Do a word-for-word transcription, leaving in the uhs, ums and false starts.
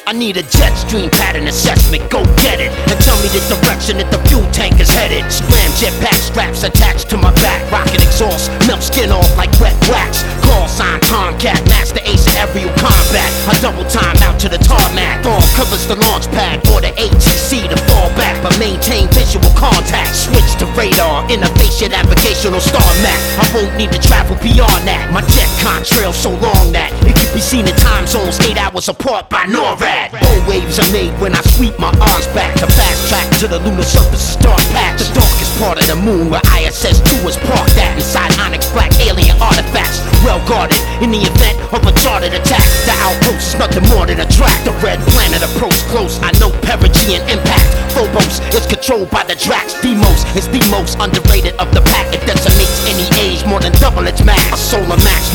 I need a jet stream pattern assessment, go get it. And tell me the direction that the fuel tank is headed. Scram jetpack straps attached to my back. Rocket exhaust, melt skin off like wet wax. Call sign Tomcat, master ace of aerial combat. I double time out to the tarmac. Thorn covers the launch pad for the A T C to fall back, but maintain visual contact. Switch to radar, innovation, navigational star map. I won't need to travel beyond that. My jet contrail so long that it can be seen in time zones eight hours apart by NORAD. All waves are made when I sweep my arms back. The fast track to the lunar surface's dark patch. The darkest part of the moon where I S S two is parked at. Inside Onyx black alien artifacts, well guarded in the event of a charted attack. The outpost is nothing more than a track. The red planet approach close, I know perigean impact. Phobos is controlled by the Drax. Deimos is the most underrated of the pack. It decimates any age more than double its mass. A solar max